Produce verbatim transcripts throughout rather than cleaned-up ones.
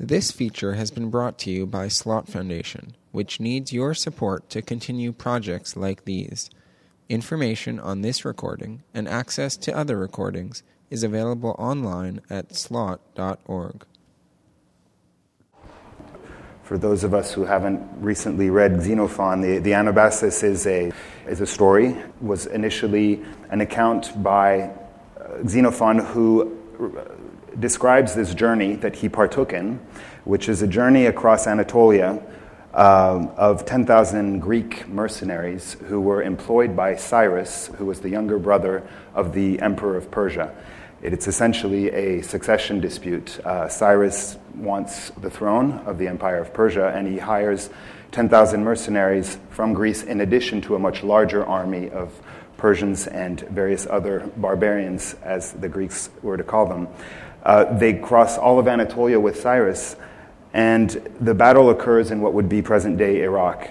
This feature has been brought to you by Slot Foundation, which needs your support to continue projects like these. Information on this recording and access to other recordings is available online at slot dot org. For those of us who haven't recently read Xenophon, the, the Anabasis is a is a story. It was initially an account by uh, Xenophon, who uh, describes this journey that he partook in, which is a journey across Anatolia uh, of ten thousand Greek mercenaries who were employed by Cyrus, who was the younger brother of the emperor of Persia. It's essentially a succession dispute. Uh, Cyrus wants the throne of the Empire of Persia, and he hires ten thousand mercenaries from Greece in addition to a much larger army of Persians and various other barbarians, as the Greeks were to call them. Uh, they cross all of Anatolia with Cyrus, and the battle occurs in what would be present-day Iraq.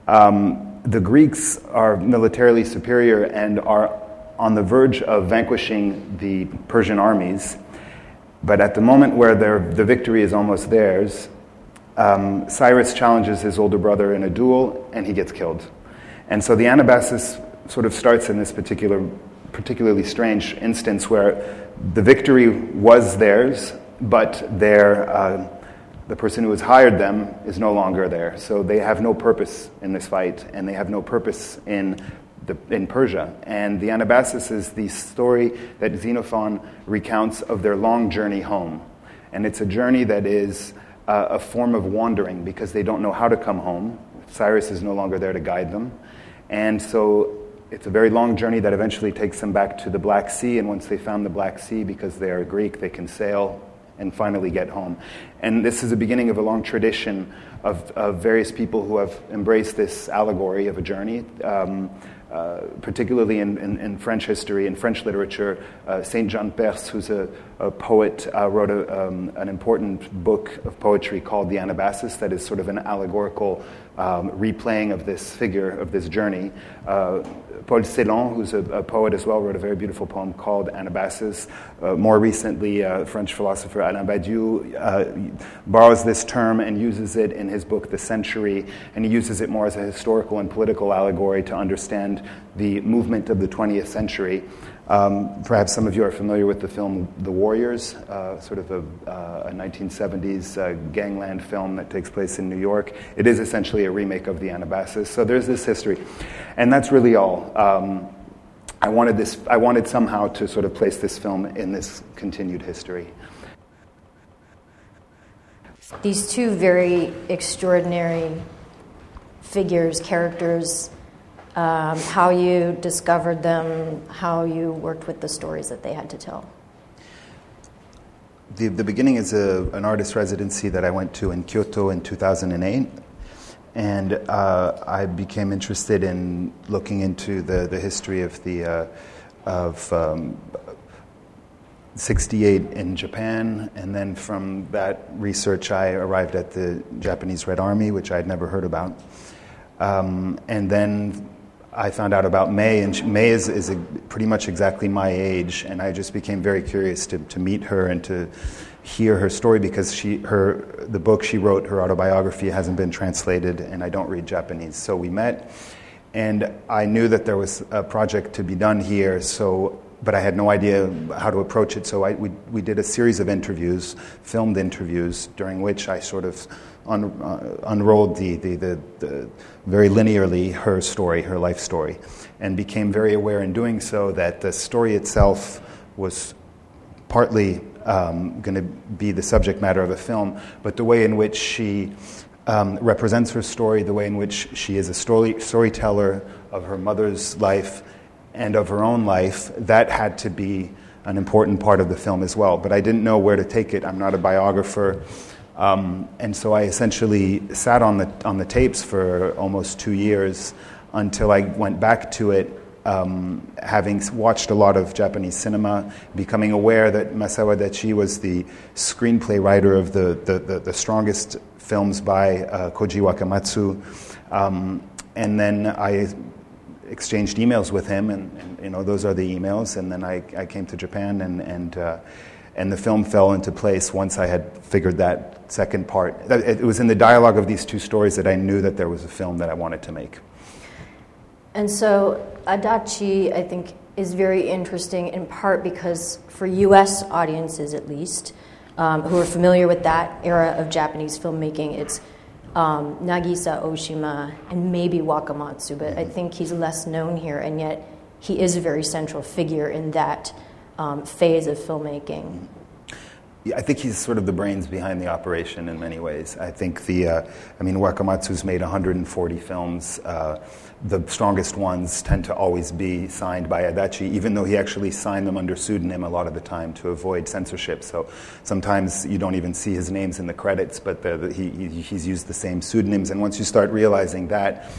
Um, the Greeks are militarily superior and are on the verge of vanquishing the Persian armies, but at the moment where the victory is almost theirs, um, Cyrus challenges his older brother in a duel, and he gets killed. And so the Anabasis sort of starts in this particular, particularly strange instance where the victory was theirs, but their, uh, the person who has hired them is no longer there. So they have no purpose in this fight, and they have no purpose in The, in Persia. And the Anabasis is the story that Xenophon recounts of their long journey home. And it's a journey that is uh, a form of wandering because they don't know how to come home. Cyrus is no longer there to guide them. And so it's a very long journey that eventually takes them back to the Black Sea. And once they found the Black Sea, because they are Greek, they can sail and finally get home. And this is the beginning of a long tradition of, of various people who have embraced this allegory of a journey. Um, Uh, particularly in, in, in French history, in French literature. Uh, Saint Jean Perse, who's a, a poet, uh, wrote a, um, an important book of poetry called The Anabasis that is sort of an allegorical um, replaying of this figure, of this journey. Uh, Paul Celan, who's a, a poet as well, wrote a very beautiful poem called Anabasis. Uh, more recently, uh, French philosopher Alain Badiou uh, borrows this term and uses it in his book The Century, and he uses it more as a historical and political allegory to understand the movement of the twentieth century. Um, perhaps some of you are familiar with the film The Warriors, uh, sort of a, uh, a nineteen seventies uh, gangland film that takes place in New York. It is essentially a remake of the Anabasis. So there's this history. And that's really all. Um, I wanted this. I wanted somehow to sort of place this film in this continued history. These two very extraordinary figures, characters, Um, how you discovered them, how you worked with the stories that they had to tell. The, the beginning is a, an artist residency that I went to in Kyoto in two thousand eight, and uh, I became interested in looking into the, the history of the uh, of um, sixty-eight in Japan, and then from that research I arrived at the Japanese Red Army, which I had never heard about, um, and then I found out about May, and she, May is, is a, pretty much exactly my age, and I just became very curious to, to meet her and to hear her story because she, her, the book she wrote, her autobiography, hasn't been translated, and I don't read Japanese. So we met, and I knew that there was a project to be done here, so but I had no idea how to approach it. So I, we, we did a series of interviews, filmed interviews, during which I sort of un, uh, unrolled the, the, the, the very linearly her story, her life story, and became very aware in doing so that the story itself was partly um, going to be the subject matter of a film, but the way in which she um, represents her story, the way in which she is a story storyteller of her mother's life and of her own life, that had to be an important part of the film as well. But I didn't know where to take it. I'm not a biographer. Um, and so I essentially sat on the on the tapes for almost two years until I went back to it, um, having watched a lot of Japanese cinema, becoming aware that Masao Adachi was the screenplay writer of the, the, the, the strongest films by uh, Koji Wakamatsu. Um, and then I exchanged emails with him, and, and you know those are the emails. And then I, I came to Japan, and, and uh, and the film fell into place once I had figured that second part. It was in the dialogue of these two stories that I knew that there was a film that I wanted to make. And so Adachi, I think, is very interesting in part because for U S audiences at least, um, who are familiar with that era of Japanese filmmaking, it's um, Nagisa Oshima and maybe Wakamatsu, but I think he's less known here, and yet he is a very central figure in that um, phase of filmmaking. Yeah, I think he's sort of the brains behind the operation in many ways. I think the, uh, I mean, Wakamatsu's made one hundred forty films. Uh, the strongest ones tend to always be signed by Adachi, even though he actually signed them under pseudonym a lot of the time to avoid censorship. So sometimes you don't even see his names in the credits, but the, the, he, he, he's used the same pseudonyms. And once you start realizing that,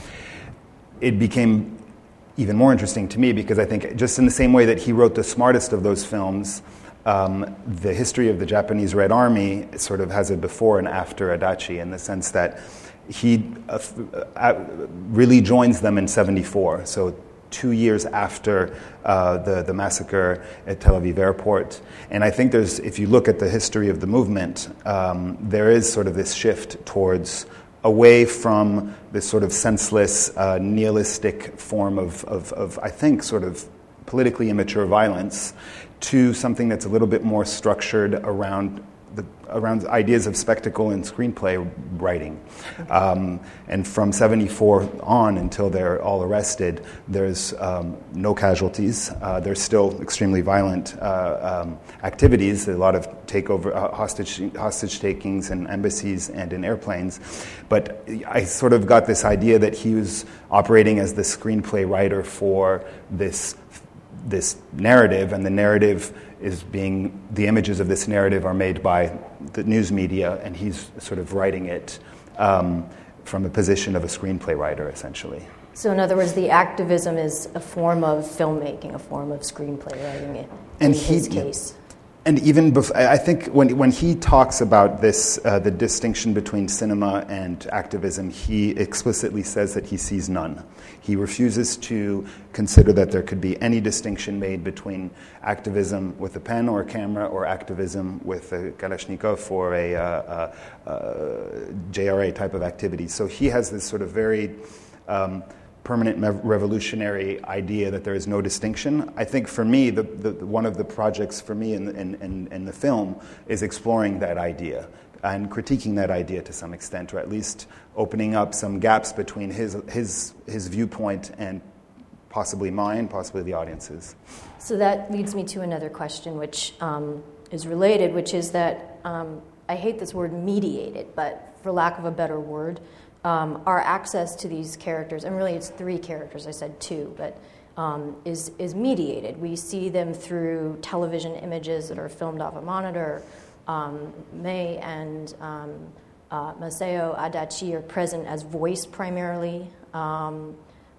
it became even more interesting to me, because I think just in the same way that he wrote the smartest of those films, Um, the history of the Japanese Red Army sort of has a before and after Adachi, in the sense that he uh, uh, really joins them in seventy-four, so two years after uh, the, the massacre at Tel Aviv airport. And I think there's, if you look at the history of the movement, um, there is sort of this shift towards away from this sort of senseless, uh, nihilistic form of, of, of, I think, sort of politically immature violence, to something that's a little bit more structured around the around ideas of spectacle and screenplay writing. Um, and from seventy-four on until they're all arrested, there's um, no casualties. Uh, there's still extremely violent uh, um, activities, a lot of takeover, uh, hostage hostage takings in embassies and in airplanes. But I sort of got this idea that he was operating as the screenplay writer for this this narrative, and the narrative is being, the images of this narrative are made by the news media, and he's sort of writing it um, from a position of a screenplay writer, essentially. So in other words, the activism is a form of filmmaking, a form of screenplay writing in and his he, case. And even before, I think when when he talks about this, uh, the distinction between cinema and activism, he explicitly says that he sees none. He refuses to consider that there could be any distinction made between activism with a pen or a camera, or activism with a Kalashnikov or a, uh, uh, uh, J R A type of activity. So he has this sort of very um, permanent revolutionary idea that there is no distinction. I think for me, the, the, one of the projects for me in, in, in, in the film is exploring that idea and critiquing that idea to some extent, or at least opening up some gaps between his his his viewpoint and possibly mine, possibly the audience's. So that leads me to another question, which um, is related, which is that um, I hate this word mediated, but for lack of a better word, Um, our access to these characters, and really it's three characters, I said two, but um, is is mediated. We see them through television images that are filmed off a monitor. Um, Mei and um, uh, Masao Adachi are present as voice primarily. Um,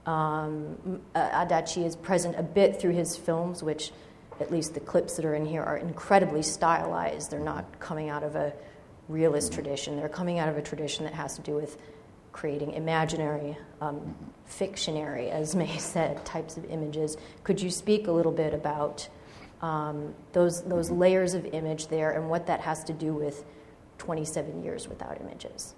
um, Adachi is present a bit through his films, which at least the clips that are in here are incredibly stylized. They're not coming out of a realist tradition. They're coming out of a tradition that has to do with creating imaginary, um, fictionary, as May said, types of images. Could you speak a little bit about um, those those layers of image there and what that has to do with twenty-seven years without images?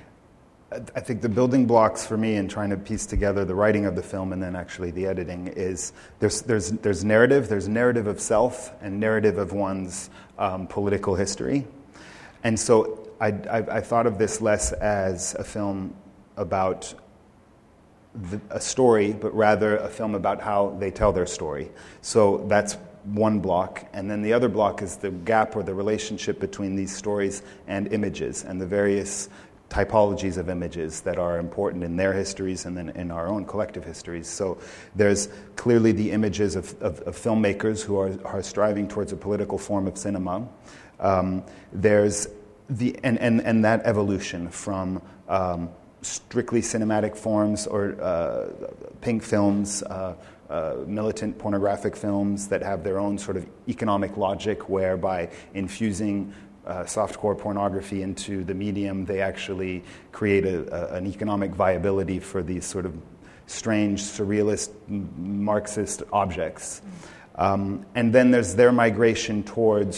I think the building blocks for me in trying to piece together the writing of the film and then actually the editing is there's there's there's narrative, there's narrative of self and narrative of one's um, political history. And so I, I, I thought of this less as a film about the, a story, but rather a film about how they tell their story. So that's one block. And then the other block is the gap or the relationship between these stories and images and the various typologies of images that are important in their histories and then in our own collective histories. So there's clearly the images of, of, of filmmakers who are, are striving towards a political form of cinema. Um, there's the and, and, and that evolution from um, strictly cinematic forms or uh, pink films, uh, uh, militant pornographic films that have their own sort of economic logic, whereby infusing uh, softcore pornography into the medium, they actually create a, a, an economic viability for these sort of strange, surrealist, Marxist objects. Um, and then there's their migration towards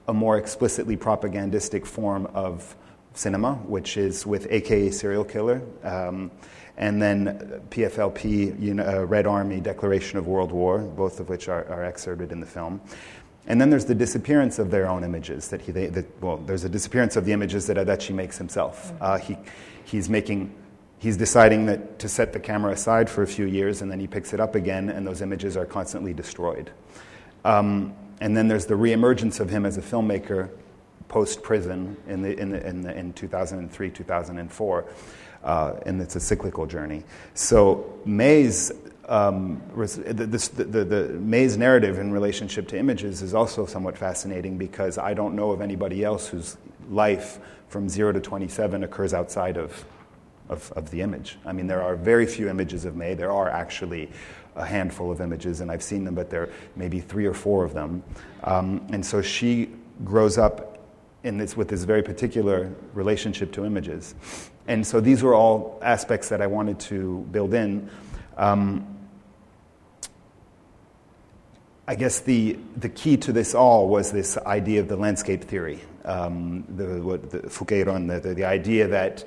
a more explicitly propagandistic form of cinema, which is with A K A Serial Killer, um, and then P F L P, you know, uh, Red Army, Declaration of World War, both of which are, are excerpted in the film. And then there's the disappearance of their own images. That he, they, that, well, there's a disappearance of the images that Adachi makes himself. Uh, he, he's making, he's deciding that to set the camera aside for a few years, and then he picks it up again, and those images are constantly destroyed. Um, and then there's the reemergence of him as a filmmaker post-prison in the in the, in, the, in two thousand three, two thousand four, uh, and it's a cyclical journey. So May's Um, the, the, the, the May's narrative in relationship to images is also somewhat fascinating, because I don't know of anybody else whose life from zero to twenty-seven occurs outside of, of, of the image. I mean, there are very few images of May. There are actually a handful of images, and I've seen them, but there are maybe three or four of them. Um, and so she grows up in this, with this very particular relationship to images. And so these were all aspects that I wanted to build in. Um, I guess the, the key to this all was this idea of the landscape theory, um, the, what, the Fukeiron, the, the, the idea that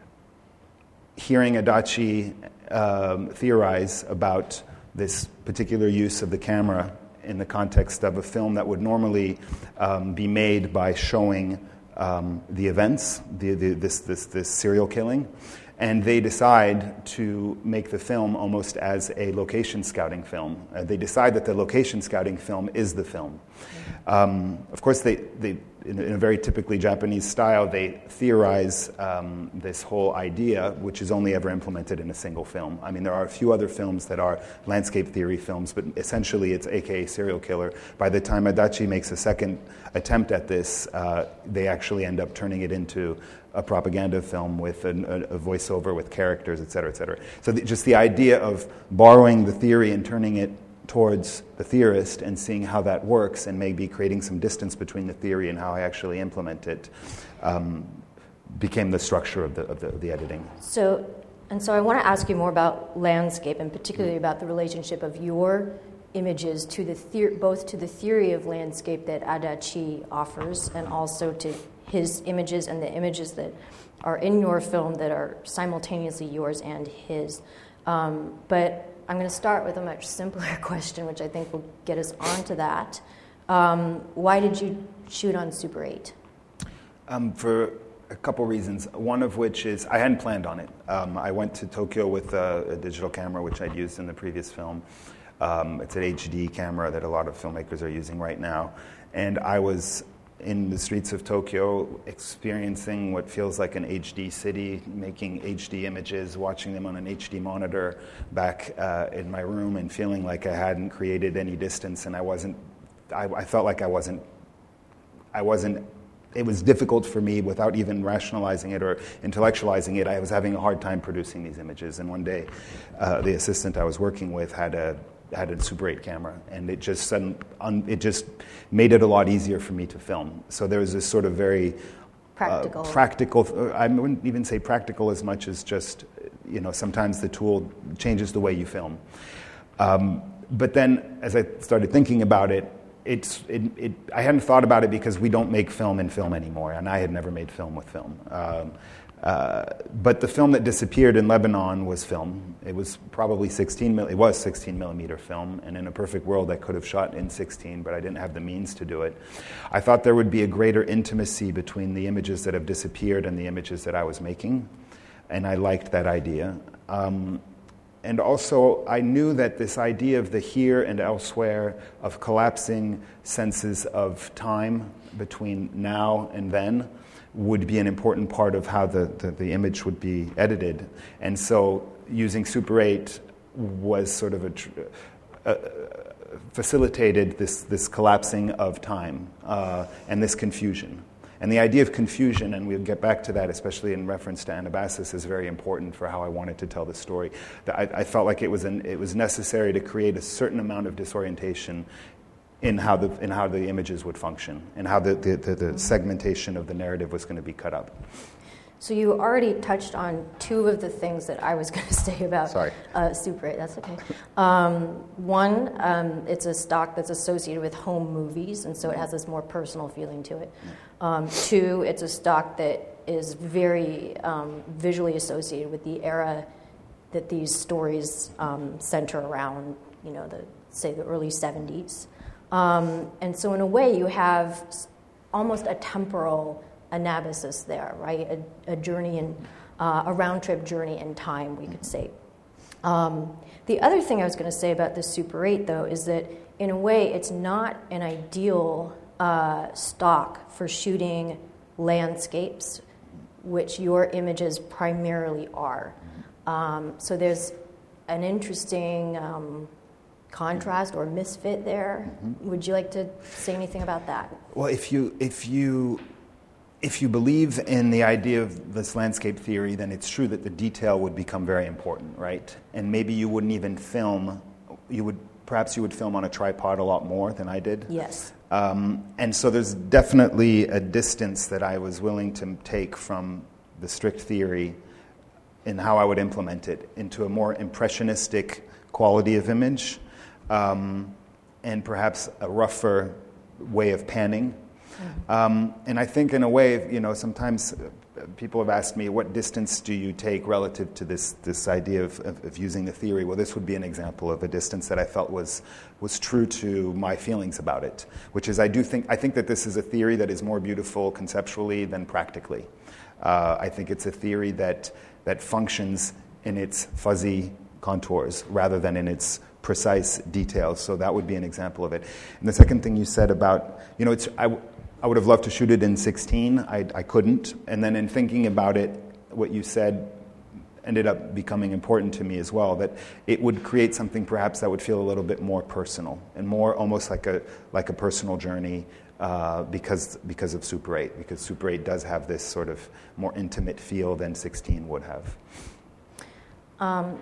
hearing Adachi um, theorize about this particular use of the camera in the context of a film that would normally um, be made by showing um, the events, the, the, this, this, this serial killing, and they decide to make the film almost as a location scouting film. Uh, they decide that the location scouting film is the film. Um, of course, they, they in, in a very typically Japanese style, they theorize um, this whole idea, which is only ever implemented in a single film. I mean, there are a few other films that are landscape theory films, but essentially it's A K A Serial Killer. By the time Adachi makes a second attempt at this, uh, they actually end up turning it into a propaganda film with an, a, a voiceover with characters, et cetera, et cetera. So the, just the idea of borrowing the theory and turning it towards the theorist and seeing how that works, and maybe creating some distance between the theory and how I actually implement it, um, became the structure of the, of the, of the editing. So, and so I want to ask you more about landscape, and particularly about the relationship of your images to the theor- both to the theory of landscape that Adachi offers, and also to his images and the images that are in your film that are simultaneously yours and his. Um, but I'm going to start with a much simpler question, which I think will get us onto that. Um, why did you shoot on Super eight? Um, for a couple reasons. One of which is I hadn't planned on it. Um, I went to Tokyo with a, a digital camera, which I'd used in the previous film. Um, it's an H D camera that a lot of filmmakers are using right now. And I was in the streets of Tokyo, experiencing what feels like an H D city, making H D images, watching them on an H D monitor back uh, in my room, and feeling like I hadn't created any distance, and I wasn't, I, I felt like I wasn't, I wasn't, it was difficult for me without even rationalizing it or intellectualizing it. I was having a hard time producing these images, and one day uh, the assistant I was working with had a had a Super eight camera, and it just sudden, un, it just made it a lot easier for me to film. So there was this sort of very practical, uh, practical. I wouldn't even say practical as much as just, you know, sometimes the tool changes the way you film. Um, but then, as I started thinking about it, it's it, it. I hadn't thought about it because we don't make film in film anymore, and I had never made film with film. Um, Uh, but the film that disappeared in Lebanon was film. It was probably sixteen mil. It was sixteen millimeter film, and in a perfect world, I could have shot in sixteen, but I didn't have the means to do it. I thought there would be a greater intimacy between the images that have disappeared and the images that I was making, and I liked that idea. Um, and also, I knew that this idea of the here and elsewhere, of collapsing senses of time between now and then, would be an important part of how the, the, the image would be edited. And so using Super eight was sort of a, uh, facilitated this, this collapsing of time uh, and this confusion. And the idea of confusion, and we'll get back to that, especially in reference to Anabasis, is very important for how I wanted to tell the story. I, I felt like it was, an, it was necessary to create a certain amount of disorientation in how the in how the images would function, and how the, the, the, the segmentation of the narrative was going to be cut up. So you already touched on two of the things that I was going to say about Sorry. Uh, Super eight. That's okay. Um, one, um, it's a stock that's associated with home movies, and so it has this more personal feeling to it. Um, two, it's a stock that is very um, visually associated with the era that these stories um, center around, you know, the say the early seventies. Um, and so in a way, you have almost a temporal anabasis there, right? A, a journey in, uh, a round-trip journey in time, we could say. Um, the other thing I was going to say about the Super eight, though, is that in a way, it's not an ideal uh, stock for shooting landscapes, which your images primarily are. Um, so there's an interesting um, contrast or misfit there. Mm-hmm. Would you like to say anything about that? Well, if you if you if you believe in the idea of this landscape theory, then it's true that the detail would become very important, right? And maybe you wouldn't even film. You would perhaps you would film on a tripod a lot more than I did. Yes. Um, and so there's definitely a distance that I was willing to take from the strict theory in how I would implement it into a more impressionistic quality of image, um, and perhaps a rougher way of panning. Mm-hmm. Um, and I think in a way, you know, sometimes people have asked me, what distance do you take relative to this this idea of, of, of using the theory? Well, this would be an example of a distance that I felt was was true to my feelings about it, which is I do think I think that this is a theory that is more beautiful conceptually than practically. Uh, I think it's a theory that that functions in its fuzzy contours rather than in its precise details. So that would be an example of it. And the second thing you said about, you know, it's I, I would have loved to shoot it in sixteen. I, I couldn't. And then in thinking about it, what you said ended up becoming important to me as well, that it would create something perhaps that would feel a little bit more personal and more almost like a like a personal journey uh, because because of Super eight, because Super eight does have this sort of more intimate feel than sixteen would have. Um,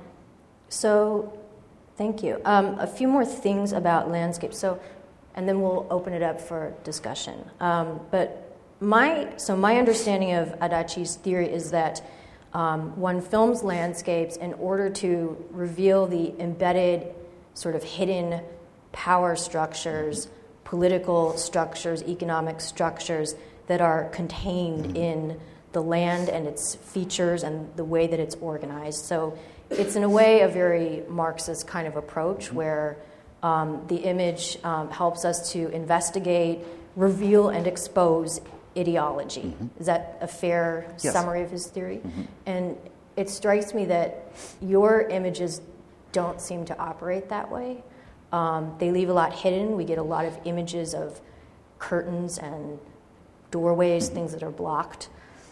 so, thank you. Um, a few more things about landscape. So, and then we'll open it up for discussion. Um, but my so my understanding of Adachi's theory is that um, one films landscapes in order to reveal the embedded, sort of hidden power structures, political structures, economic structures that are contained in the land and its features and the way that it's organized. So it's in a way a very Marxist kind of approach where um, the image um, helps us to investigate, reveal, and expose ideology. Mm-hmm. Is that a fair yes. summary of his theory? Mm-hmm. And it strikes me that your images don't seem to operate that way. Um, they leave a lot hidden. We get a lot of images of curtains and doorways, mm-hmm. things that are blocked.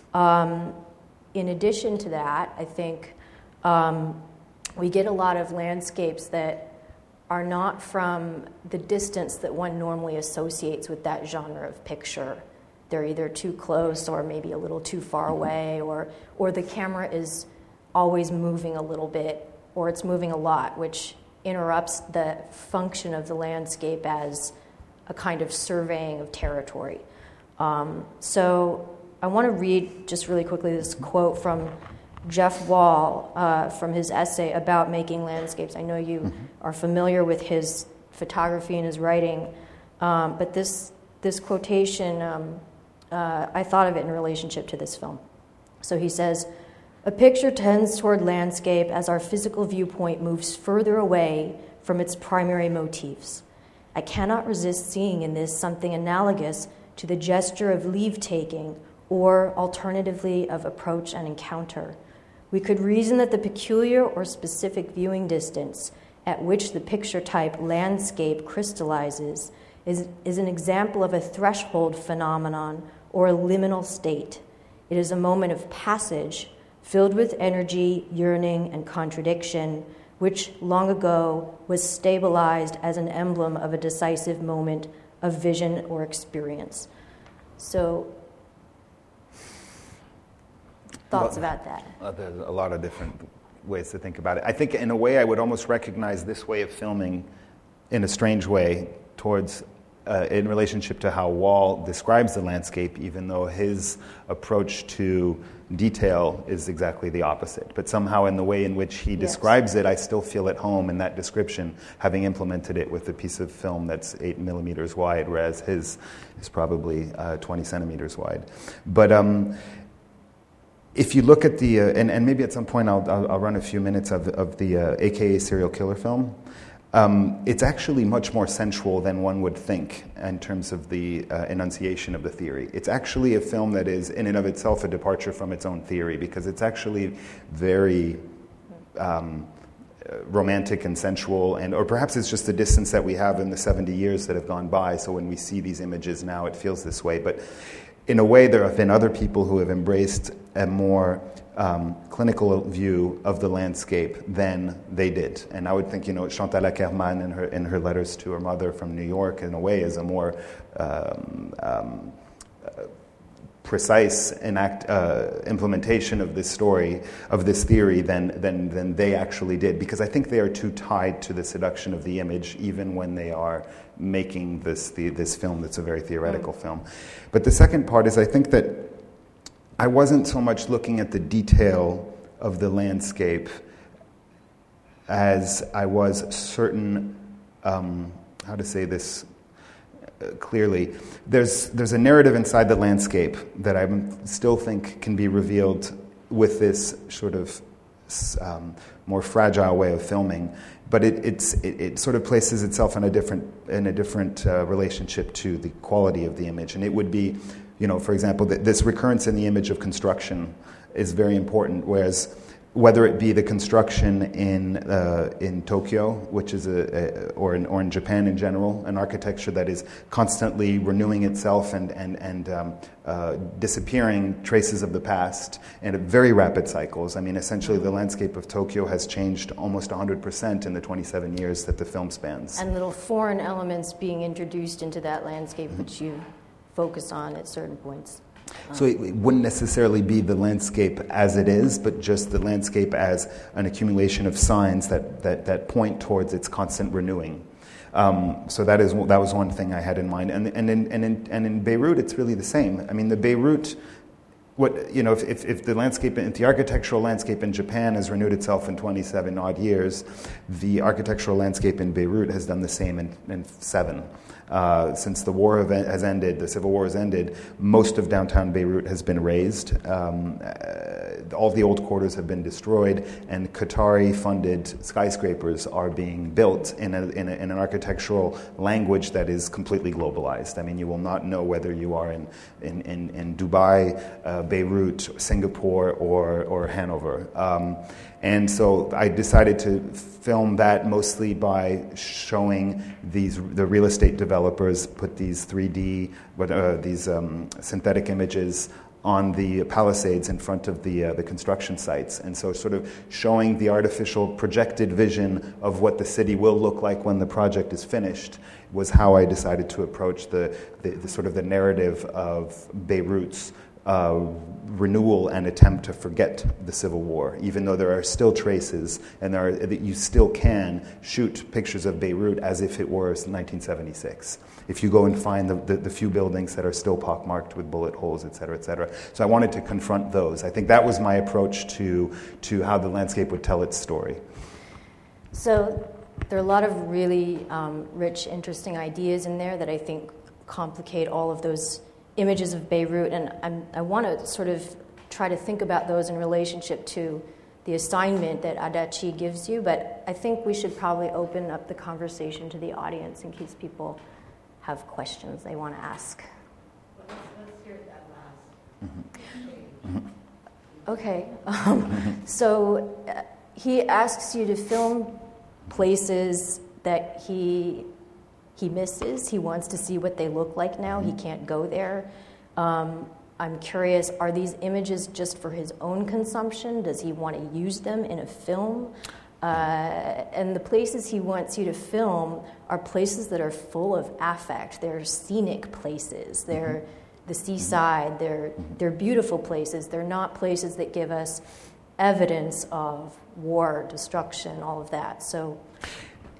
Um, in addition to that, I think um, we get a lot of landscapes that are not from the distance that one normally associates with that genre of picture. They're either too close or maybe a little too far away, or or the camera is always moving a little bit, or it's moving a lot, which interrupts the function of the landscape as a kind of surveying of territory. Um, so I want to read just really quickly this quote from Jeff Wall uh, from his essay about making landscapes. I know you mm-hmm. are familiar with his photography and his writing, um, but this this quotation, um, uh, I thought of it in relationship to this film. So he says, "A picture tends toward landscape as our physical viewpoint moves further away from its primary motifs. I cannot resist seeing in this something analogous to the gesture of leave-taking or, alternatively, of approach and encounter. We could reason that the peculiar or specific viewing distance at which the picture type landscape crystallizes is, is an example of a threshold phenomenon or a liminal state. It is a moment of passage filled with energy, yearning, and contradiction, which long ago was stabilized as an emblem of a decisive moment of vision or experience." So, thoughts well, about that? Uh, there's a lot of different ways to think about it. I think in a way I would almost recognize this way of filming in a strange way towards uh, in relationship to how Wall describes the landscape, even though his approach to detail is exactly the opposite. But somehow in the way in which he Yes. describes it, I still feel at home in that description, having implemented it with a piece of film that's eight millimeters wide, whereas his is probably uh, twenty centimeters wide. But um, if you look at the, uh, and, and maybe at some point I'll, I'll, I'll run a few minutes of, of the uh, A K A serial killer film, Um, it's actually much more sensual than one would think in terms of the uh, enunciation of the theory. It's actually a film that is, in and of itself, a departure from its own theory, because it's actually very um, romantic and sensual, and or perhaps it's just the distance that we have in the seventy years that have gone by, so when we see these images now, it feels this way. But in a way, there have been other people who have embraced a more Um, clinical view of the landscape than they did. And I would think, you know, Chantal Akerman in her, in her letters to her mother from New York, in a way, is a more um, um, uh, precise enact, uh, implementation of this story, of this theory, than, than, than they actually did. Because I think they are too tied to the seduction of the image, even when they are making this, the, this film that's a very theoretical mm. film. But the second part is, I think that I wasn't so much looking at the detail of the landscape as I was certain, um, how to say this uh, clearly. There's, there's a narrative inside the landscape that I still think can be revealed with this sort of um, more fragile way of filming. But it, it's, it, it sort of places itself in a different, in a different uh, relationship to the quality of the image. And it would be, you know, for example, th- this recurrence in the image of construction is very important, whereas whether it be the construction in uh, in Tokyo, which is a, a or in or in Japan in general, an architecture that is constantly renewing itself and and and um, uh, disappearing traces of the past and at very rapid cycles. I mean, essentially, the landscape of Tokyo has changed almost one hundred percent in the twenty-seven years that the film spans. And little foreign elements being introduced into that landscape, mm-hmm. which you focus on at certain points. So it, it wouldn't necessarily be the landscape as it is, but just the landscape as an accumulation of signs that, that, that point towards its constant renewing. Um, so that is that was one thing I had in mind. And and in and in and in Beirut, it's really the same. I mean, the Beirut, what you know, if if, if the landscape, if the architectural landscape in Japan has renewed itself in twenty-seven odd years, the architectural landscape in Beirut has done the same in, in seven. Uh, since the war has ended, the civil war has ended, most of downtown Beirut has been razed. Um, uh, all the old quarters have been destroyed, and Qatari-funded skyscrapers are being built in, a, in, a, in an architectural language that is completely globalized. I mean, you will not know whether you are in, in, in, in Dubai, uh, Beirut, Singapore, or, or Hanover. Um, And so I decided to film that mostly by showing these the real estate developers put these three D, but uh, these um, synthetic images on the palisades in front of the uh, the construction sites, and so sort of showing the artificial projected vision of what the city will look like when the project is finished was how I decided to approach the the, the sort of the narrative of Beirut's Uh, renewal and attempt to forget the Civil War, even though there are still traces and there are, that you still can shoot pictures of Beirut as if it were nineteen seventy-six. If you go and find the, the, the few buildings that are still pockmarked with bullet holes, et cetera, et cetera. So I wanted to confront those. I think that was my approach to to how the landscape would tell its story. So there are a lot of really um, rich, interesting ideas in there that I think complicate all of those images of Beirut, and I'm, I want to sort of try to think about those in relationship to the assignment that Adachi gives you, but I think we should probably open up the conversation to the audience in case people have questions they want to ask. Well, let's, let's hear that last. Mm-hmm. Mm-hmm. Okay, um, so uh, he asks you to film places that he He misses. He wants to see what they look like now. He can't go there. Um, I'm curious, are these images just for his own consumption? Does he want to use them in a film? Uh, and the places he wants you to film are places that are full of affect. They're scenic places. They're the seaside. They're, they're beautiful places. They're not places that give us evidence of war, destruction, all of that. So...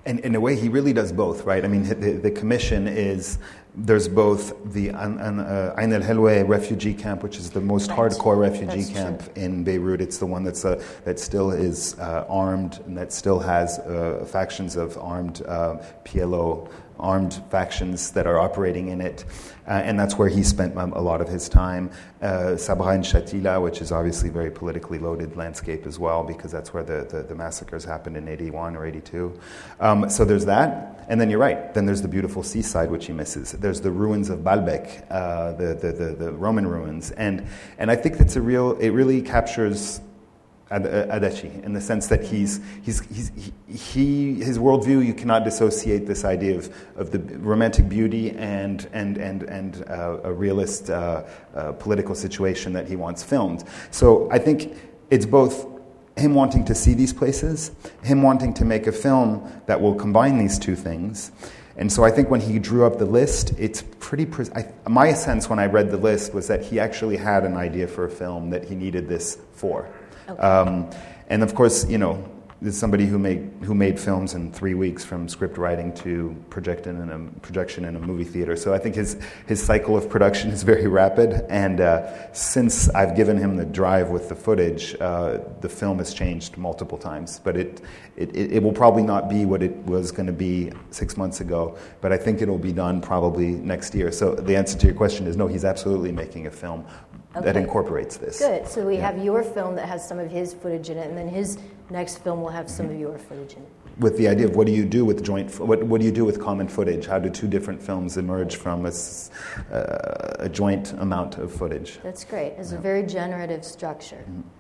And in a way, he really does both, right? I mean, the, the commission is, there's both the Ain uh, el Helwe refugee camp, which is the most Right. hardcore refugee That's camp true. in Beirut. It's the one that's uh, that still is uh, armed and that still has uh, factions of armed uh, P L O, armed factions that are operating in it. Uh, and that's where he spent um, a lot of his time. Uh, Sabra and Shatila, which is obviously a very politically loaded landscape as well, because that's where the, the, the massacres happened in eighty-one or eighty-two. Um, so there's that. And then you're right. Then there's the beautiful seaside, which he misses. There's the ruins of Baalbek, uh, the, the, the, the Roman ruins. And, and I think that's a real, it really captures Ad- Adachi, in the sense that he's, he's, he's, he, he, his worldview, you cannot dissociate this idea of, of the romantic beauty and, and, and, and uh, a realist uh, uh, political situation that he wants filmed. So I think it's both him wanting to see these places, him wanting to make a film that will combine these two things. And so I think when he drew up the list, it's pretty... Pre- I, my sense when I read the list was that he actually had an idea for a film that he needed this for. Okay. Um, and of course, you know, this is somebody who made who made films in three weeks from script writing to projection in a projection in a movie theater. So I think his his cycle of production is very rapid. And uh, since I've given him the drive with the footage, uh, the film has changed multiple times. But it it, it will probably not be what it was going to be six months ago. But I think it'll be done probably next year. So the answer to your question is no. He's absolutely making a film that Okay. incorporates this. Good. So we Yeah. have your film that has some of his footage in it, and then his next film will have some of your footage in it. With the idea of what do you do with joint, what what do you do with common footage? How do two different films emerge from a, s- uh, a joint amount of footage? That's great. It's a very generative structure.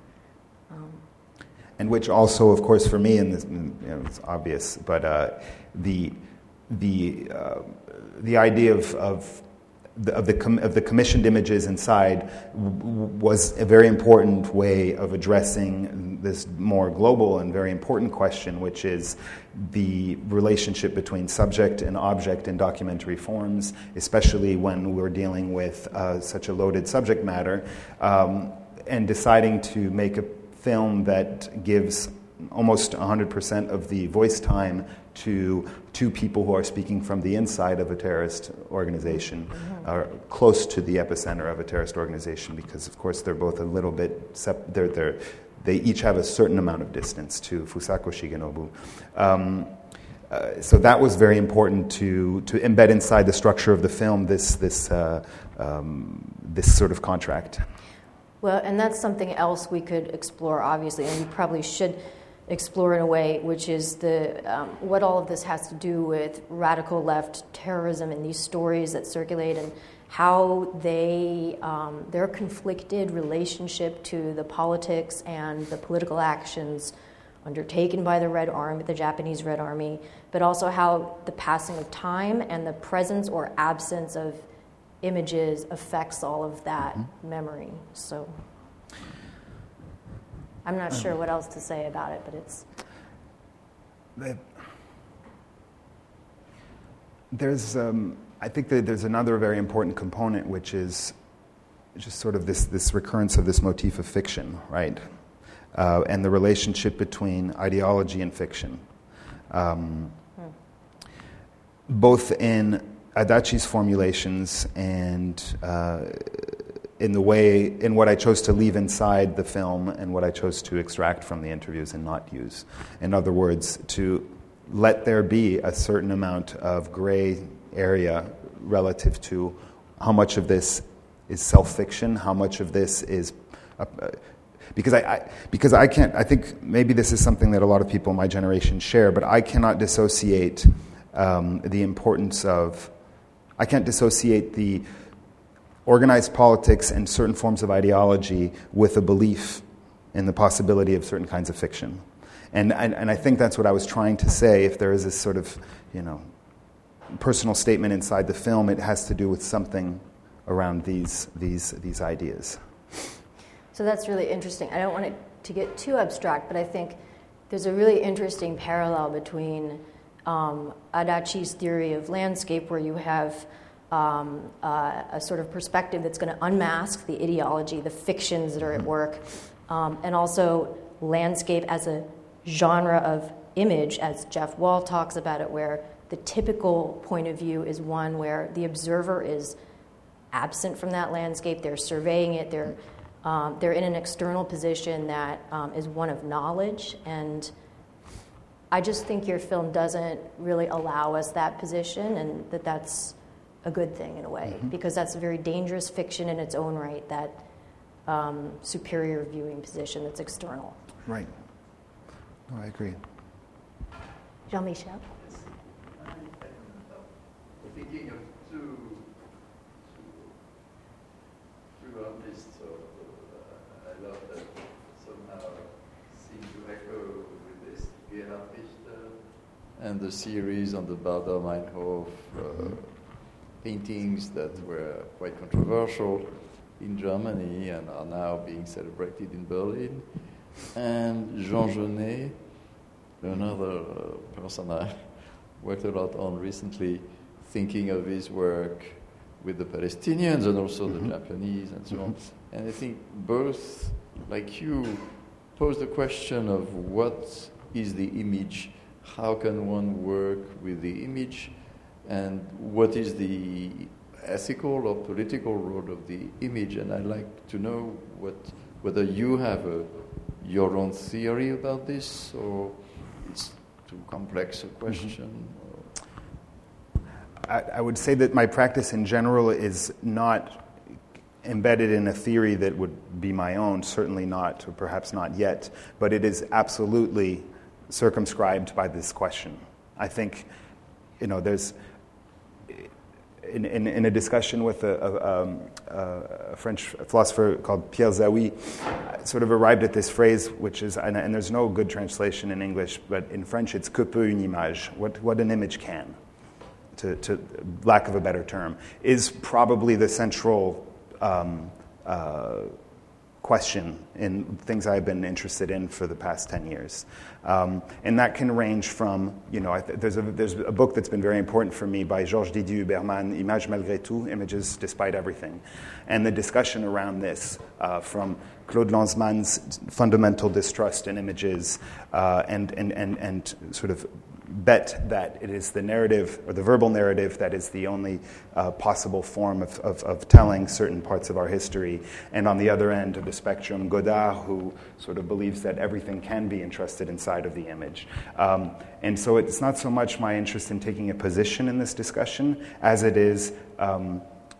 Um, And which also, of course, for me, and this, you know, it's obvious, but uh, the the uh, the idea of of the, of the com- of the commissioned images inside w- w- was a very important way of addressing this more global and very important question, which is the relationship between subject and object in documentary forms, especially when we're dealing with uh, such a loaded subject matter, um, and deciding to make a film that gives almost one hundred percent of the voice time to two people who are speaking from the inside of a terrorist organization, mm-hmm. or close to the epicenter of a terrorist organization, because of course they're both a little bit, sep- they're, they're, they each have a certain amount of distance to Fusako Shigenobu. Um, uh, so that was very important to, to embed inside the structure of the film this, this, uh, um, this sort of contract. Well, and that's something else we could explore, obviously, and we probably should explore in a way, which is the um, what all of this has to do with radical left terrorism and these stories that circulate, and how they um, their conflicted relationship to the politics and the political actions undertaken by the Red Army, the Japanese Red Army, but also how the passing of time and the presence or absence of images affects all of that mm-hmm. memory. So I'm not sure what else to say about it, but it's... There's, um, I think that there's another very important component, which is just sort of this, this recurrence of this motif of fiction, right? Uh, and the relationship between ideology and fiction. Um, hmm. Both in Adachi's formulations and uh, in the way, in what I chose to leave inside the film and what I chose to extract from the interviews and not use. In other words, to let there be a certain amount of gray area relative to how much of this is self-fiction, how much of this is... Uh, because I, I because I can't, I think maybe this is something that a lot of people in my generation share, but I cannot dissociate um, the importance of... I can't dissociate the organized politics and certain forms of ideology with a belief in the possibility of certain kinds of fiction. And, and and I think that's what I was trying to say. If there is this sort of, you know, personal statement inside the film, it has to do with something around these these these ideas. So that's really interesting. I don't want it to get too abstract, but I think there's a really interesting parallel between um, Adachi's theory of landscape, where you have Um, uh, a sort of perspective that's going to unmask the ideology, the fictions that are at work, um, and also landscape as a genre of image, as Jeff Wall talks about it, where the typical point of view is one where the observer is absent from that landscape. They're surveying it. They're um, they're in an external position that um, is one of knowledge. And I just think your film doesn't really allow us that position, and that that's a good thing in a way, mm-hmm. because that's a very dangerous fiction in its own right, that um, superior viewing position that's external. Right. No, I agree. Jean-Michel? Thinking of two, two, two artists, so uh, I love that somehow seem to echo with this Gerhard Richter and the series on the Baader-Meinhof uh, paintings that were quite controversial in Germany and are now being celebrated in Berlin. And Jean Genet, another uh, person I worked a lot on recently, thinking of his work with the Palestinians and also mm-hmm. the Japanese and so mm-hmm. on. And I think both, like you, pose the question of what is the image, how can one work with the image, and what is the ethical or political role of the image. And I'd like to know what, whether you have a, your own theory about this, or it's too complex a question. Mm-hmm. I, I would say that my practice in general is not embedded in a theory that would be my own, certainly not, or perhaps not yet, but it is absolutely circumscribed by this question. I think, you know, there's, in, in, in a discussion with a, a, um, a French philosopher called Pierre Zawi, I sort of arrived at this phrase, which is, and, and there's no good translation in English, but in French it's que peut une image, what, what an image can. To, to lack of a better term, is probably the central um, uh, question in things I've been interested in for the past ten years. Um, and that can range from, you know, I th- there's, a, there's a book that's been very important for me by Georges Didier-Huberman, Images malgré tout, Images Despite Everything. And the discussion around this, uh, from Claude Lanzmann's fundamental distrust in images uh, and, and, and, and sort of bet that it is the narrative, or the verbal narrative, that is the only uh, possible form of, of, of telling certain parts of our history. And on the other end of the spectrum, Godard, who sort of believes that everything can be entrusted inside of the image. Um, and so it's not so much my interest in taking a position in this discussion as it is um,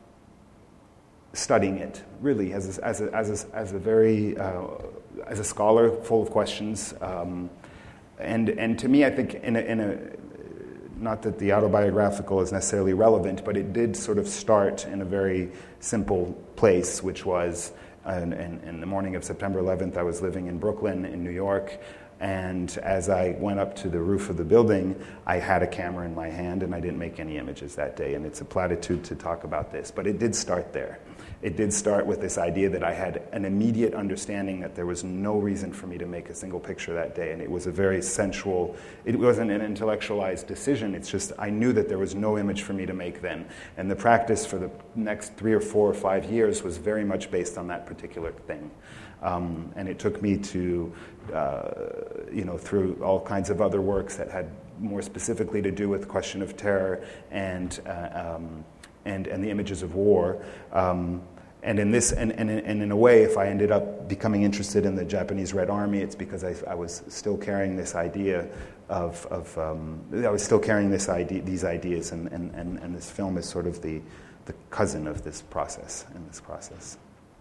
studying it, really, as a, as a, as a, as a very, uh, as a scholar full of questions. Um, And and to me, I think in a, in a, not that the autobiographical is necessarily relevant, but it did sort of start in a very simple place, which was uh, in, in the morning of September eleventh, I was living in Brooklyn in New York, and as I went up to the roof of the building, I had a camera in my hand, and I didn't make any images that day, and it's a platitude to talk about this, but it did start there. It did start with this idea that I had an immediate understanding that there was no reason for me to make a single picture that day, and it was a very sensual, it wasn't an intellectualized decision, it's just I knew that there was no image for me to make then. And the practice for the next three or four or five years was very much based on that particular thing. Um, and it took me to, uh, you know, through all kinds of other works that had more specifically to do with the question of terror and uh, um, and, and the images of war. Um, and in this, and, and, and in a way, if I ended up becoming interested in the Japanese Red Army, it's because I, I was still carrying this idea of, of um, I was still carrying this idea, these ideas, and, and, and, and this film is sort of the, the cousin of this process, in this process.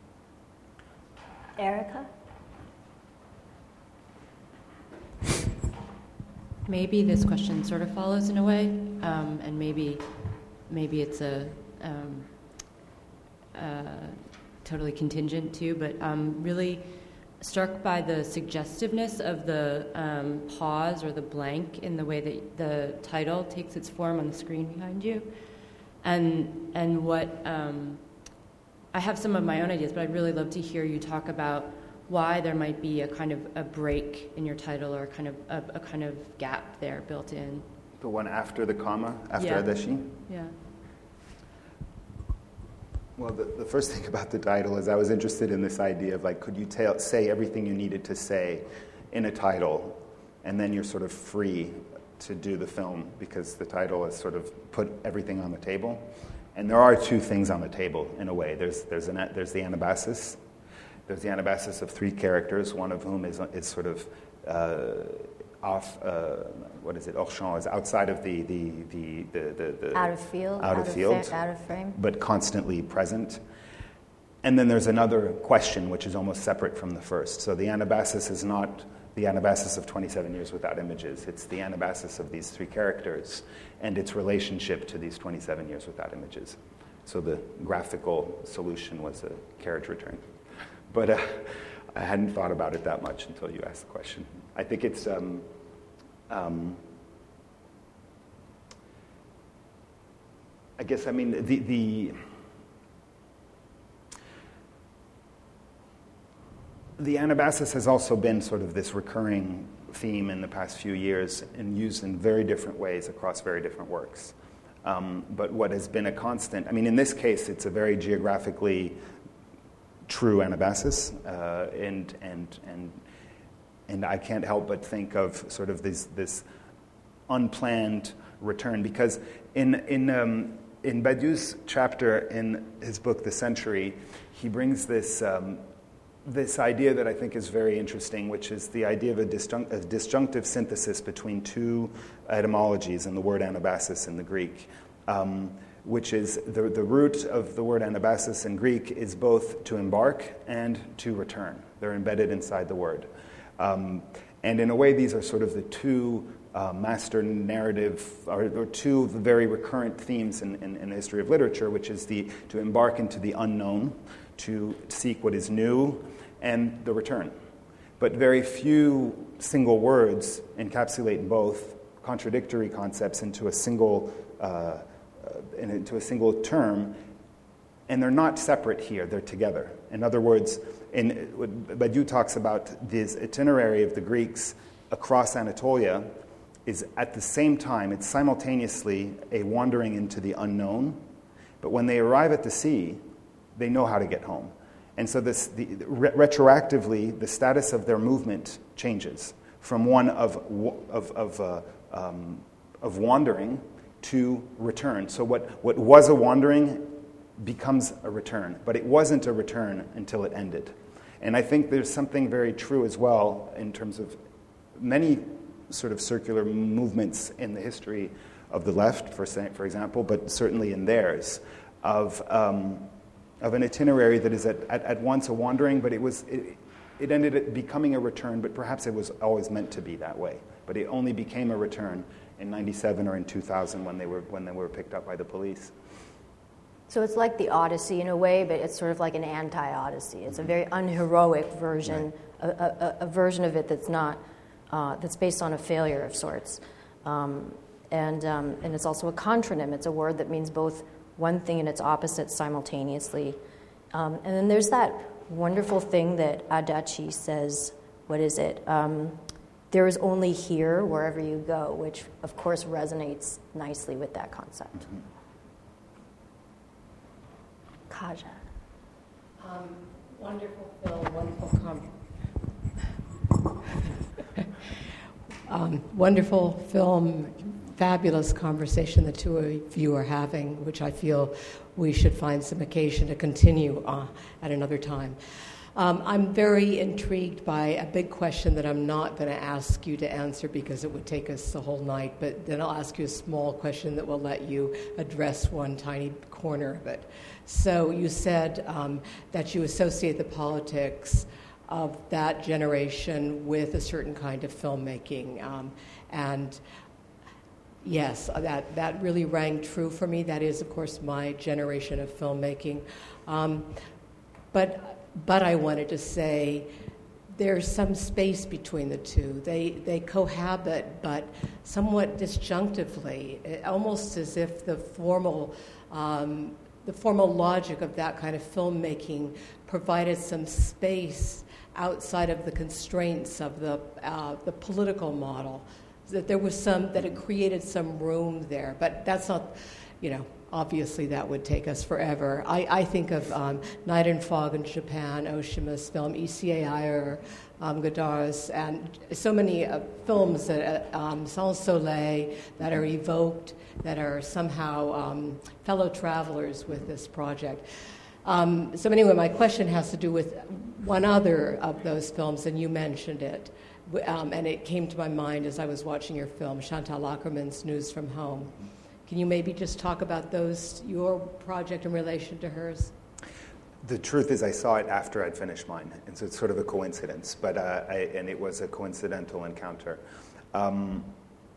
Erica? Maybe this question sort of follows in a way, um, and maybe maybe it's a um, uh, totally contingent too, but I'm really struck by the suggestiveness of the um, pause or the blank in the way that the title takes its form on the screen behind you, and and what um, I have some of my own ideas, but I'd really love to hear you talk about why there might be a kind of a break in your title, or a kind of a, a kind of gap there built in. The one after the comma, after yeah. Adachi? Yeah. Well, the, the first thing about the title is I was interested in this idea of, like, could you tell, say everything you needed to say in a title and then you're sort of free to do the film because the title has sort of put everything on the table. And there are two things on the table in a way. There's there's an, there's the Anabasis. There's the Anabasis of three characters, one of whom is is sort of uh, off. Uh, what is it? Hors champ, is outside of the the the the, the, the out of field, out, out of field, fa- out of frame, but constantly present. And then there's another question which is almost separate from the first. So the Anabasis is not the Anabasis of twenty-seven Years Without Images. It's the Anabasis of these three characters and its relationship to these twenty-seven Years Without Images. So the graphical solution was a carriage return. But uh, I hadn't thought about it that much until you asked the question. I think it's... Um, um, I guess, I mean, the... the The Anabasis has also been sort of this recurring theme in the past few years and used in very different ways across very different works. Um, but what has been a constant, I mean, in this case, it's a very geographically true Anabasis, uh, and and and and I can't help but think of sort of this this unplanned return, because in in um, in Badiou's chapter in his book The Century, he brings this. Um, This idea that I think is very interesting, which is the idea of a, disjunct, a disjunctive synthesis between two etymologies in the word Anabasis in the Greek, um, which is the, the root of the word Anabasis in Greek is both to embark and to return. They're embedded inside the word. Um, and in a way, these are sort of the two uh, master narrative, or, or two very recurrent themes in, in, in the history of literature, which is the to embark into the unknown, to seek what is new, and the return. But very few single words encapsulate both contradictory concepts into a single uh, uh, into a single term, and they're not separate here, they're together. In other words, in, Badiou talks about this itinerary of the Greeks across Anatolia is at the same time, it's simultaneously a wandering into the unknown, but when they arrive at the sea, they know how to get home. And so this, the, re- retroactively, the status of their movement changes from one of, of, of, uh, um, of wandering to return. So what, what was a wandering becomes a return, but it wasn't a return until it ended. And I think there's something very true as well in terms of many sort of circular movements in the history of the left, for, for example, but certainly in theirs, of... Um, of an itinerary that is at, at, at once a wandering, but it was it, it ended up becoming a return, but perhaps it was always meant to be that way. But it only became a return in ninety-seven or in two thousand when they were when they were picked up by the police. So it's like the Odyssey in a way, but it's sort of like an anti-Odyssey. It's a very unheroic version, right. a, a, a version of it that's not uh, that's based on a failure of sorts, um, and um, and it's also a contronym. It's a word that means both one thing and its opposite simultaneously. Um, and then there's that wonderful thing that Adachi says, what is it? Um, there is only here wherever you go, which of course resonates nicely with that concept. Mm-hmm. Kaja. Um, wonderful film, wonderful com- um, wonderful film, fabulous conversation the two of you are having, which I feel we should find some occasion to continue uh, at another time. Um, I'm very intrigued by a big question that I'm not going to ask you to answer because it would take us the whole night, but then I'll ask you a small question that will let you address one tiny corner of it. So you said um, that you associate the politics of that generation with a certain kind of filmmaking, um, and yes, that, that really rang true for me. That is, of course, my generation of filmmaking. Um, but but I wanted to say there's some space between the two. They they cohabit, but somewhat disjunctively, almost as if the formal um, the formal logic of that kind of filmmaking provided some space outside of the constraints of the uh, the political model. That there was some, that it created some room there, but that's not, you know, obviously that would take us forever. I, I think of um, Night and Fog in Japan, Oshima's film, E C A Ayer, um, Godard's, and so many uh, films, that, uh, um, Sans Soleil, that are evoked, that are somehow um, fellow travelers with this project. Um, so anyway, my question has to do with one other of those films, and you mentioned it. Um, and it came to my mind as I was watching your film, Chantal Akerman's News from Home. Can you maybe just talk about those, your project in relation to hers? The truth is I saw it after I'd finished mine, and so it's sort of a coincidence, but uh, I, and it was a coincidental encounter. Um,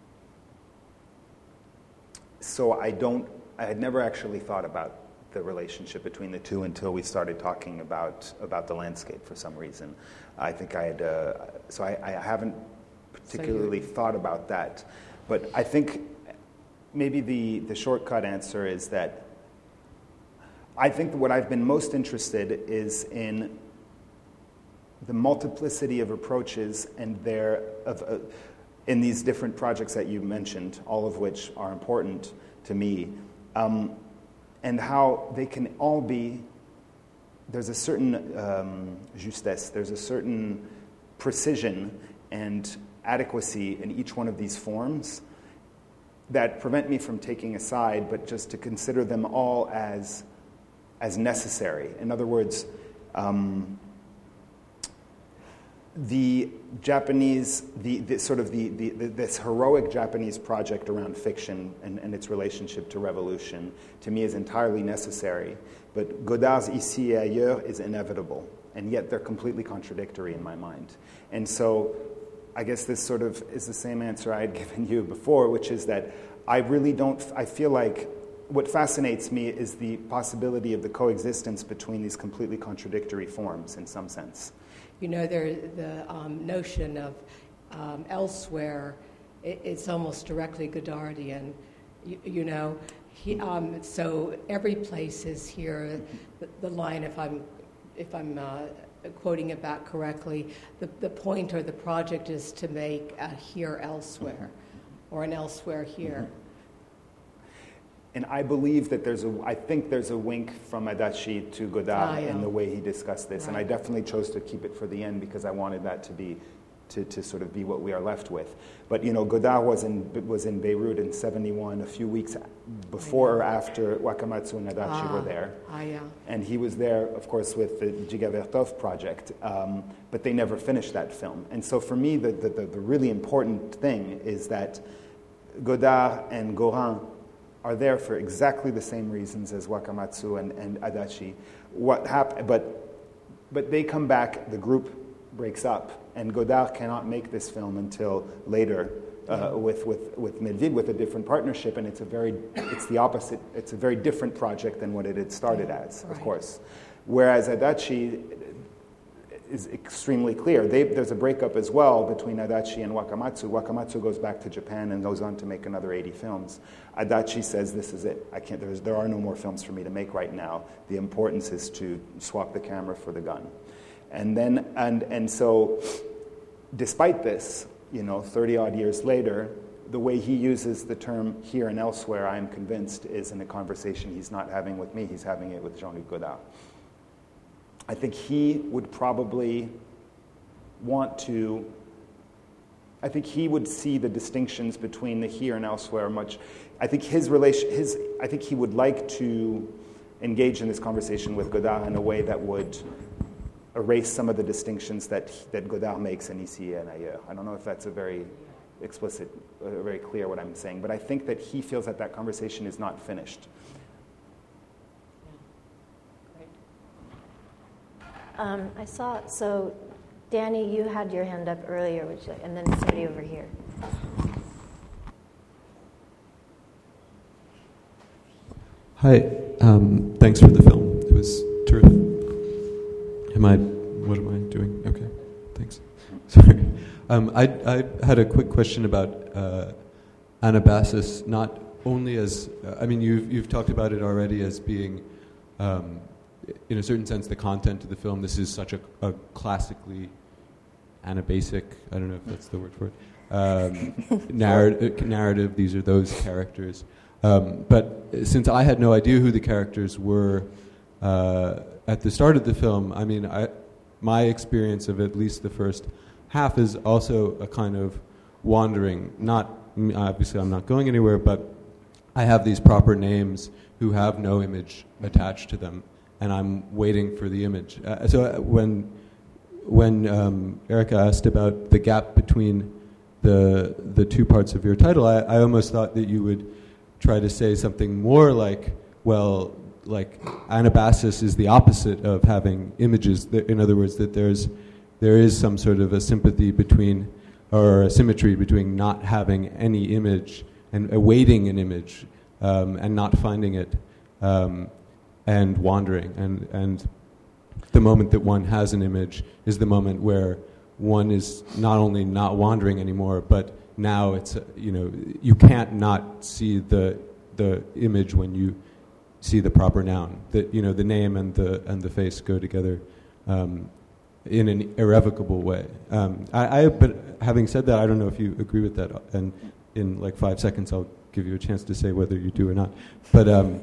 so I don't, I had never actually thought about the relationship between the two until we started talking about, about the landscape for some reason. I think I had, uh, so I, I haven't particularly so thought about that, but I think maybe the, the shortcut answer is that I think that what I've been most interested is in the multiplicity of approaches and their, of, uh, in these different projects that you mentioned, all of which are important to me, um, and how they can all be, there's a certain um, justesse, there's a certain precision and adequacy in each one of these forms that prevent me from taking a side, but just to consider them all as as necessary. In other words, um, the Japanese, the, the sort of the, the, the this heroic Japanese project around fiction and, and its relationship to revolution, to me is entirely necessary. But Godard's Ici et Ailleurs is inevitable, and yet they're completely contradictory in my mind. And so I guess this sort of is the same answer I had given you before, which is that I really don't, I feel like what fascinates me is the possibility of the coexistence between these completely contradictory forms in some sense. You know, there, the um, notion of um, elsewhere, it, it's almost directly Godardian, you, you know. He, um, so every place is here. The, the line, if I'm, if I'm uh, quoting it back correctly, the, the point or the project is to make a here elsewhere, or an elsewhere here. Mm-hmm. And I believe that there's a, I think there's a wink from Adachi to Godard ah, yeah. in the way he discussed this. Right. And I definitely chose to keep it for the end because I wanted that to be, to, to sort of be what we are left with. But, you know, Godard was in, was in Beirut in seventy-one, a few weeks before or after Wakamatsu and Adachi ah, were there. Ah, yeah. And he was there, of course, with the Dziga Vertov project, um, but they never finished that film. And so for me, the, the, the really important thing is that Godard and Gorin are there for exactly the same reasons as Wakamatsu and, and Adachi. What hap- but, but they come back, the group breaks up, and Godard cannot make this film until later uh, with, with, with Melville, with a different partnership, and it's a very, it's the opposite, it's a very different project than what it had started as, right. of course. Whereas Adachi is extremely clear. They, there's a breakup as well between Adachi and Wakamatsu. Wakamatsu goes back to Japan and goes on to make another eighty films. Adachi says, this is it. I can't, there's, there are no more films for me to make right now. The importance is to swap the camera for the gun. And then, and, and so, despite this, you know, thirty-odd years later, the way he uses the term here and elsewhere, I am convinced, is in a conversation he's not having with me, he's having it with Jean-Luc Godard. I think he would probably want to, I think he would see the distinctions between the here and elsewhere much, I think his relation, his, I think he would like to engage in this conversation with Godard in a way that would erase some of the distinctions that that Godard makes in Ici et Ailleurs. I don't know if that's a very explicit, uh, very clear what I'm saying, but I think that he feels that that conversation is not finished. Um, I saw, so Danny, you had your hand up earlier, which, and then somebody over here. Hi, um, thanks for the film. It was terrific. Am I, what am I doing? Okay, thanks. Sorry. Um, I, I had a quick question about uh, Anabasis, not only as, uh, I mean, you've, you've talked about it already as being, um, in a certain sense, the content of the film. This is such a, a classically Anabasic, I don't know if that's the word for it, um, narrative, narrative. These are those characters. Um, but since I had no idea who the characters were uh, at the start of the film, I mean, I, my experience of at least the first half is also a kind of wandering. Not obviously, I'm not going anywhere, but I have these proper names who have no image attached to them, and I'm waiting for the image. Uh, so when when um, Erica asked about the gap between the the two parts of your title, I, I almost thought that you would try to say something more like, well, like Anabasis is the opposite of having images. In other words, that there's there is some sort of a sympathy between, or a symmetry between not having any image and awaiting an image, um, and not finding it, um, and wandering. And, and the moment that one has an image is the moment where one is not only not wandering anymore, but now it's, uh, you know, you can't not see the the image when you see the proper noun. That, you know, the name and the and the face go together um, in an irrevocable way. Um, I, I, but having said that, I don't know if you agree with that. And in like five seconds, I'll give you a chance to say whether you do or not. But um,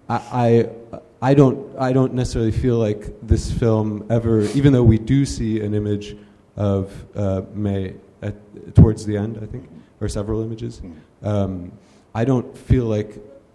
I, I I don't I don't necessarily feel like this film ever, even though we do see an image of uh, May at, towards the end, I think, or several images. Um, I don't feel like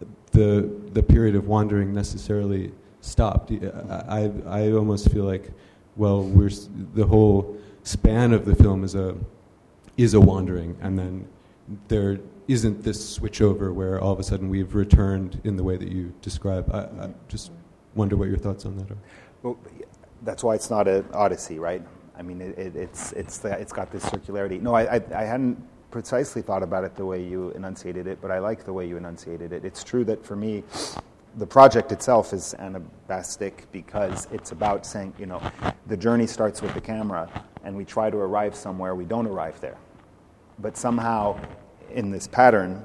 the the period of wandering necessarily stopped. I I, I almost feel like, well, we're the whole span of the film is a is a wandering, and then there isn't this switchover where all of a sudden we've returned in the way that you describe. I, I just wonder what your thoughts on that are. Well, that's why it's not an Odyssey, right? I mean, it, it, it's it's it's got this circularity. No, I, I I hadn't precisely thought about it the way you enunciated it, but I like the way you enunciated it. It's true that for me, the project itself is anabastic because it's about saying, you know, the journey starts with the camera, and we try to arrive somewhere. We don't arrive there, but somehow, in this pattern,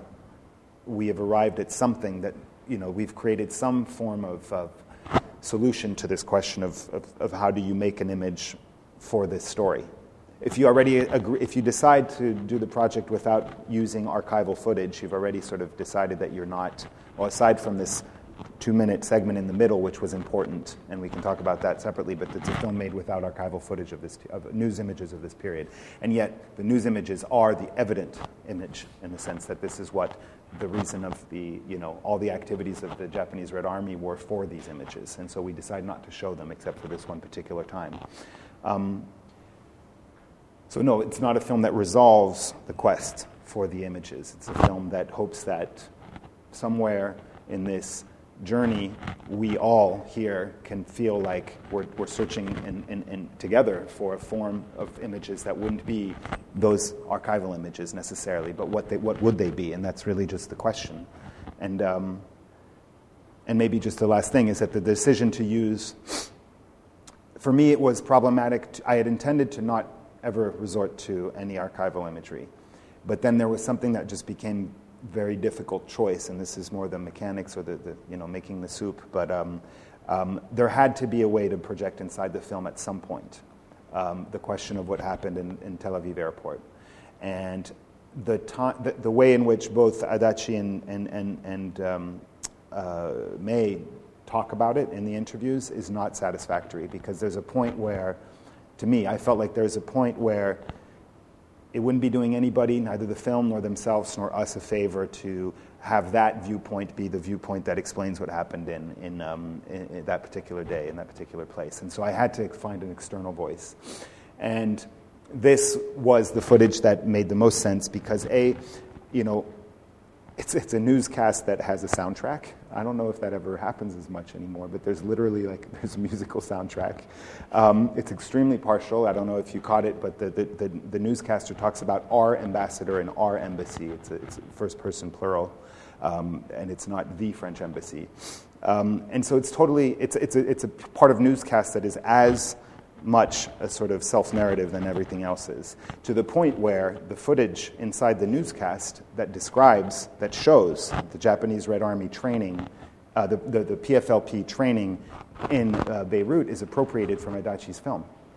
we have arrived at something that, you know, we've created some form of, of solution to this question of, of of how do you make an image for this story. If you already agree, if you decide to do the project without using archival footage, you've already sort of decided that you're not, well, aside from this two-minute segment in the middle, which was important, and we can talk about that separately, but it's a film made without archival footage of this, of news images of this period. And yet, the news images are the evident image, in the sense that this is what the reason of the, you know, all the activities of the Japanese Red Army were for these images. And so we decide not to show them except for this one particular time. Um, so no, it's not a film that resolves the quest for the images. It's a film that hopes that somewhere in this journey, we all here can feel like we're, we're searching in, in, in together for a form of images that wouldn't be those archival images necessarily, but what they, what would they be? And that's really just the question. And um, and maybe just the last thing is that the decision to use, for me, it was problematic. To, I had intended to not ever resort to any archival imagery, but then there was something that just became very difficult choice, and this is more the mechanics or the, the you know, making the soup, but um, um, there had to be a way to project inside the film at some point um, the question of what happened in, in Tel Aviv airport. And the, to- the, the way in which both Adachi and, and, and, and um, uh, May talk about it in the interviews is not satisfactory, because there's a point where, to me, I felt like there's a point where it wouldn't be doing anybody, neither the film nor themselves nor us, a favor to have that viewpoint be the viewpoint that explains what happened in in, um, in, in that particular day, in that particular place. And so I had to find an external voice. And this was the footage that made the most sense because, A, you know, it's it's a newscast that has a soundtrack. I don't know if that ever happens as much anymore, but there's literally like there's a musical soundtrack. Um, it's extremely partial. I don't know if you caught it, but the the, the, the newscaster talks about our ambassador and our embassy. It's a, it's a first person plural, um, and it's not the French embassy. Um, and so it's totally it's it's a, it's a part of newscast that is as much a sort of self-narrative than everything else is, to the point where the footage inside the newscast that describes, that shows the Japanese Red Army training, uh, the, the, the P F L P training in uh, Beirut is appropriated from Adachi's film.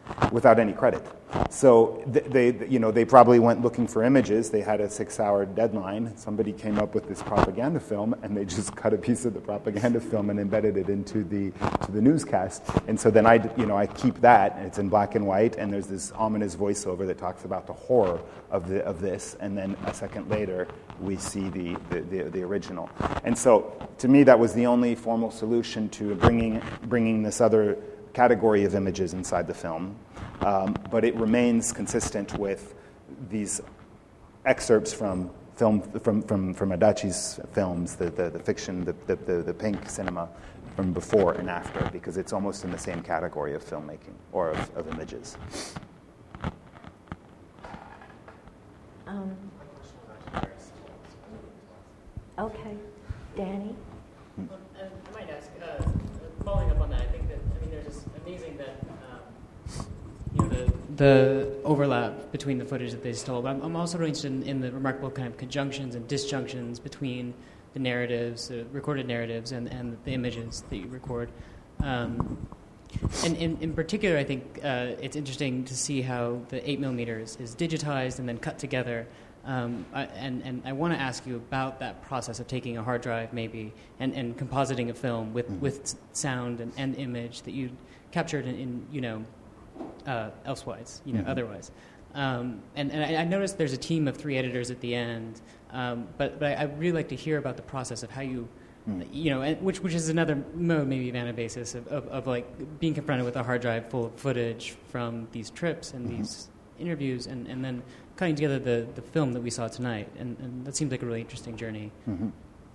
without any credit. So they, they, you know, they probably went looking for images. They had a six-hour deadline. Somebody came up with this propaganda film, and they just cut a piece of the propaganda film and embedded it into the to the newscast. And so then I, you know, I keep that, and it's in black and white, and there's this ominous voiceover that talks about the horror of the of this, and then a second later we see the the, the, the original. And so to me, that was the only formal solution to bringing bringing this other category of images inside the film, um, but it remains consistent with these excerpts from film from from, from Adachi's films, the, the, the fiction, the, the, the, the pink cinema from before and after, because it's almost in the same category of filmmaking or of, of images. Um, okay, Danny? Um, I might ask, uh, following up on that, I think that, I mean, there's this amazing that, um, you know, the, the overlap between the footage that they stole. But I'm, I'm also really interested in, in the remarkable kind of conjunctions and disjunctions between the narratives, the recorded narratives, and, and the images that you record. Um, and in, in particular, I think uh, it's interesting to see how the eight millimeter is, is digitized and then cut together. Um, I, and, and I want to ask you about that process of taking a hard drive, maybe, and, and compositing a film with, mm-hmm. with sound and, and image that you captured in, in you know, uh, elsewise, you know, mm-hmm. otherwise. Um, and and I, I noticed there's a team of three editors at the end, um, but, but I'd really like to hear about the process of how you, mm. you know, and which which is another mode, maybe of Anabasis, of, of, of like being confronted with a hard drive full of footage from these trips and mm-hmm. these interviews, and, and then cutting together the, the film that we saw tonight, and, and that seems like a really interesting journey. Mm-hmm.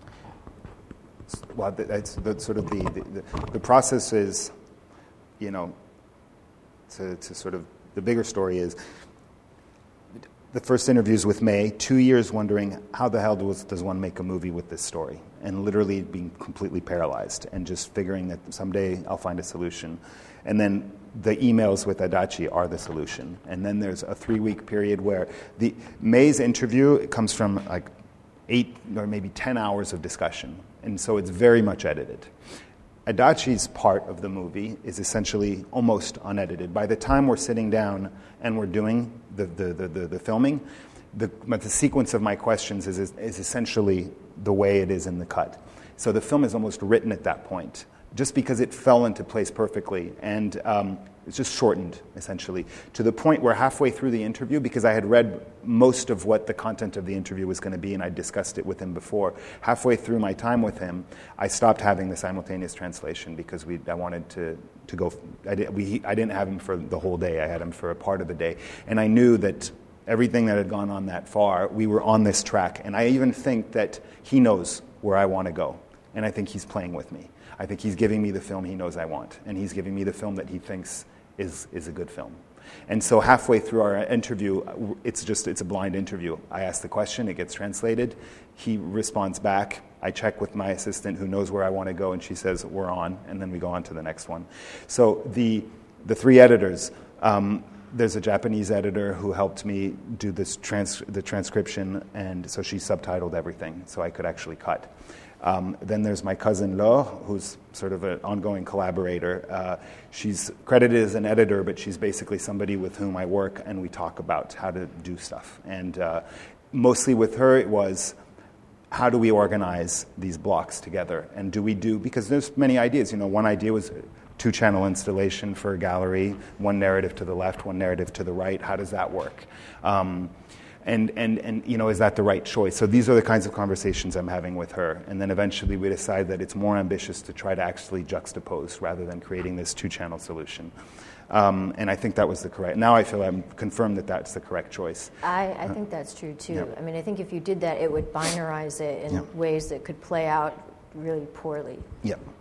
Well, that's the, sort of the, the the process is, you know, to to sort of the bigger story is the first interviews with May, two years wondering how the hell does does one make a movie with this story, and literally being completely paralyzed, and just figuring that someday I'll find a solution, and then the emails with Adachi are the solution. And then there's a three-week period where the May's interview comes from like eight or maybe ten hours of discussion, and so it's very much edited. Adachi's part of the movie is essentially almost unedited. By the time we're sitting down and we're doing the the, the, the, the filming, the, the sequence of my questions is, is, is essentially the way it is in the cut. So the film is almost written at that point, just because it fell into place perfectly. And um, it's just shortened, essentially, to the point where halfway through the interview, because I had read most of what the content of the interview was going to be, and I discussed it with him before, halfway through my time with him, I stopped having the simultaneous translation because we I wanted to, to go, I, did, we, I didn't have him for the whole day, I had him for a part of the day. And I knew that everything that had gone on that far, we were on this track. And I even think that he knows where I want to go, and I think he's playing with me. I think he's giving me the film he knows I want, and he's giving me the film that he thinks is is a good film. And so halfway through our interview, it's just it's a blind interview. I ask the question, it gets translated, he responds back, I check with my assistant who knows where I want to go, and she says, we're on, and then we go on to the next one. So the the three editors, um, there's a Japanese editor who helped me do this trans- the transcription, and so she subtitled everything so I could actually cut. Um, then there's my cousin Lo, who's sort of an ongoing collaborator. Uh, she's credited as an editor, but she's basically somebody with whom I work and we talk about how to do stuff. And uh, mostly with her it was, how do we organize these blocks together? And do we do, because there's many ideas. You know, one idea was two-channel installation for a gallery, one narrative to the left, one narrative to the right. How does that work? Um, And, and, and, you know, is that the right choice? So these are the kinds of conversations I'm having with her. And then eventually we decide that it's more ambitious to try to actually juxtapose rather than creating this two-channel solution. Um, and I think that was the correct... Now I feel I'm confirmed that that's the correct choice. I, I think that's true, too. Yeah. I mean, I think if you did that, it would binarize it in Yeah. ways that could play out really poorly. Yeah.